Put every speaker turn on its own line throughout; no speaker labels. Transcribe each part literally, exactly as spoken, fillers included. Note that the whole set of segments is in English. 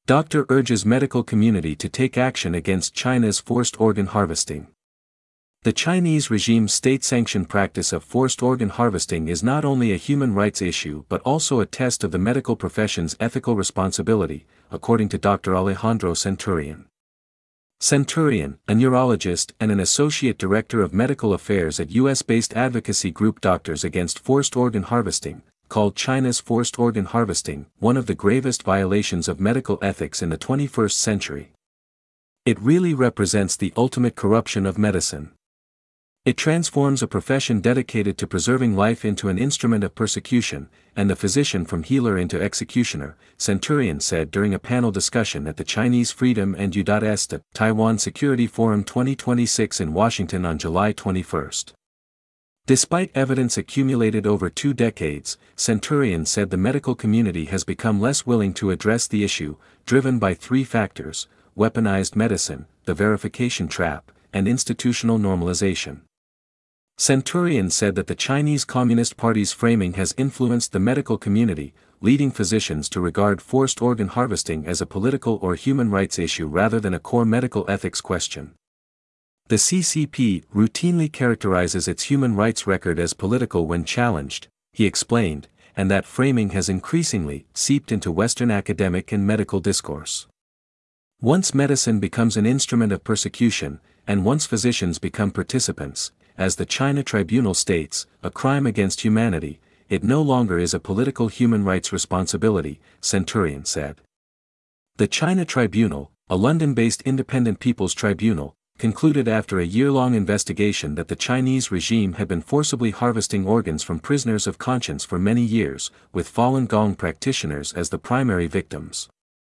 Doctor urges medical community to take action against China's forced organ harvesting. The Chinese regime's state-sanctioned practice of forced organ harvesting is not only a human rights issue but also a test of the medical profession's ethical responsibility, according to Doctor Alejandro Centurion. Centurion, a neurologist and an associate director of medical affairs at U S-based advocacy group Doctors Against Forced Organ Harvesting, called China's forced organ harvesting one of the gravest violations of medical ethics in the twenty-first century. It really represents the ultimate corruption of medicine. It transforms a profession dedicated to preserving life into an instrument of persecution, and the physician from healer into executioner, Centurion said during a panel discussion at the Chinese Freedom and U S Taiwan Security Forum twenty twenty-six in Washington on July twenty-first. Despite evidence accumulated over two decades, Centurion said the medical community has become less willing to address the issue, driven by three factors: weaponized medicine, the verification trap, and institutional normalization. Centurion said that the Chinese Communist Party's framing has influenced the medical community, leading physicians to regard forced organ harvesting as a political or human rights issue rather than a core medical ethics question. The C C P routinely characterizes its human rights record as political when challenged, he explained, and that framing has increasingly seeped into Western academic and medical discourse. Once medicine becomes an instrument of persecution, and once physicians become participants, as the China Tribunal states, a crime against humanity, it no longer is a political human rights responsibility, Centurion said. The China Tribunal, a London-based independent people's tribunal, concluded after a year-long investigation that the Chinese regime had been forcibly harvesting organs from prisoners of conscience for many years, with Falun Gong practitioners as the primary victims.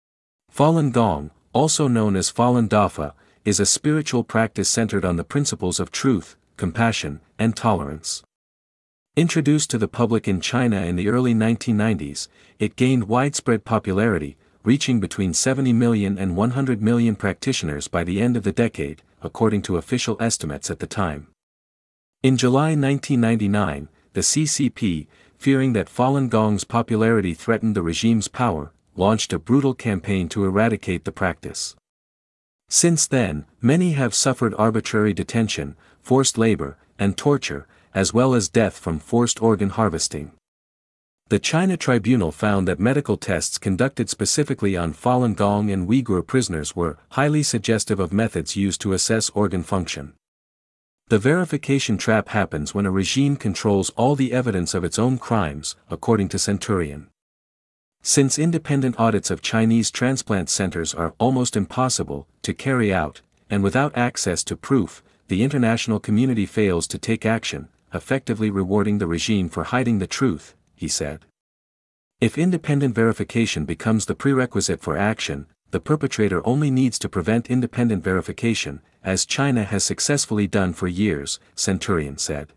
Falun Gong, also known as Falun Dafa, is a spiritual practice centered on the principles of truth, compassion, and tolerance. Introduced to the public in China in the early nineteen nineties, it gained widespread popularity, reaching between seventy million and one hundred million practitioners by the end of the decade, according to official estimates at the time. In July nineteen ninety-nine, the C C P, fearing that Falun Gong's popularity threatened the regime's power, launched a brutal campaign to eradicate the practice. Since then, many have suffered arbitrary detention, forced labor, and torture, as well as death from forced organ harvesting. The China Tribunal found that medical tests conducted specifically on Falun Gong and Uyghur prisoners were highly suggestive of methods used to assess organ function. The verification trap happens when a regime controls all the evidence of its own crimes, according to Centurion. Since independent audits of Chinese transplant centers are almost impossible to carry out, and without access to proof, the international community fails to take action, effectively rewarding the regime for hiding the truth, he said. If independent verification becomes the prerequisite for action, the perpetrator only needs to prevent independent verification, as China has successfully done for years, Centurion said.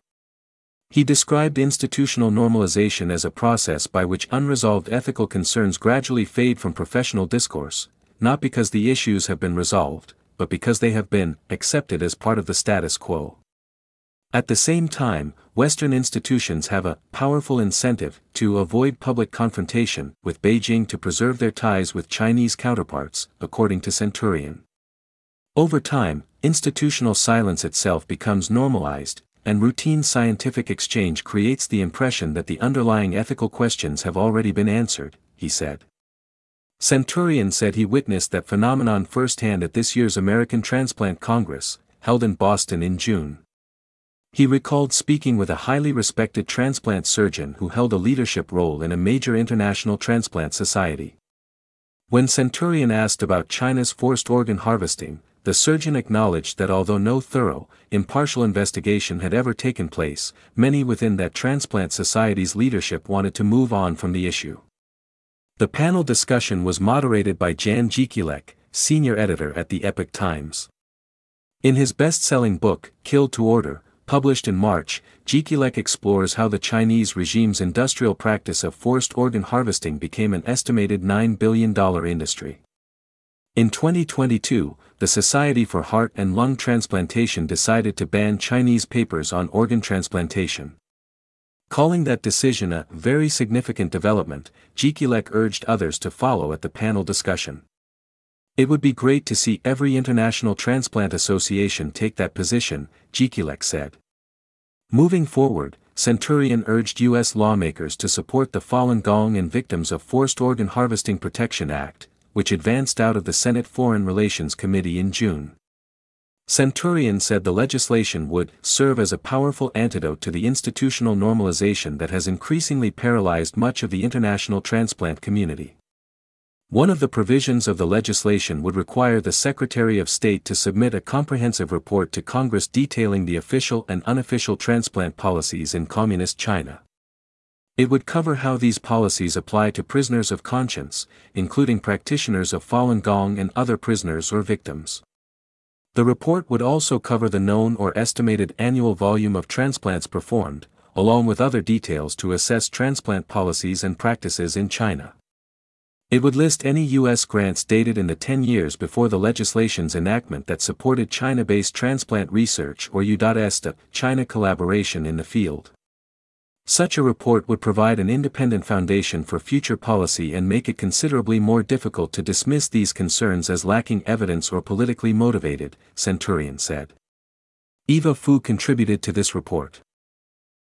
He described institutional normalization as a process by which unresolved ethical concerns gradually fade from professional discourse, not because the issues have been resolved, but because they have been accepted as part of the status quo. At the same time, Western institutions have a powerful incentive to avoid public confrontation with Beijing to preserve their ties with Chinese counterparts, according to Centurion. Over time, institutional silence itself becomes normalized, and routine scientific exchange creates the impression that the underlying ethical questions have already been answered, he said. Centurion said he witnessed that phenomenon firsthand at this year's American Transplant Congress, held in Boston in June. He recalled speaking with a highly respected transplant surgeon who held a leadership role in a major international transplant society. When Centurion asked about China's forced organ harvesting, the surgeon acknowledged that although no thorough, impartial investigation had ever taken place, many within that transplant society's leadership wanted to move on from the issue. The panel discussion was moderated by Jan Jekielek, senior editor at the Epoch Times. In his best-selling book, Killed to Order, published in March, Jekielek explores how the Chinese regime's industrial practice of forced organ harvesting became an estimated nine billion dollars industry. In twenty twenty-two, the Society for Heart and Lung Transplantation decided to ban Chinese papers on organ transplantation. Calling that decision a very significant development, Jekielek urged others to follow at the panel discussion. It would be great to see every international transplant association take that position, Jikilek said. Moving forward, Centurion urged U S lawmakers to support the Falun Gong and Victims of Forced Organ Harvesting Protection Act, which advanced out of the Senate Foreign Relations Committee in June. Centurion said the legislation would serve as a powerful antidote to the institutional normalization that has increasingly paralyzed much of the international transplant community. One of the provisions of the legislation would require the Secretary of State to submit a comprehensive report to Congress detailing the official and unofficial transplant policies in Communist China. It would cover how these policies apply to prisoners of conscience, including practitioners of Falun Gong and other prisoners or victims. The report would also cover the known or estimated annual volume of transplants performed, along with other details to assess transplant policies and practices in China. It would list any U S grants dated in the ten years before the legislation's enactment that supported China-based transplant research or U S T A, China collaboration in the field. Such a report would provide an independent foundation for future policy and make it considerably more difficult to dismiss these concerns as lacking evidence or politically motivated, Centurion said. Eva Fu contributed to this report.